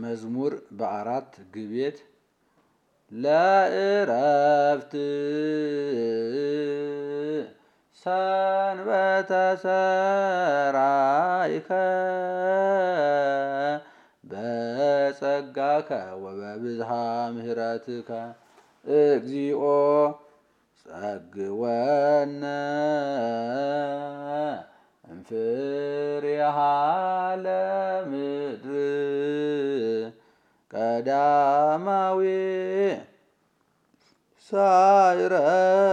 መዝሙር በአራት ግቤት ለእረፍት ሰንበተ ሰራይከ በጸጋከ ወበብዝሃ ምህረትከ እግዚኦ ጸግወነ እምፍሬሃ ለምድር ቀዳማዊ ሳይረ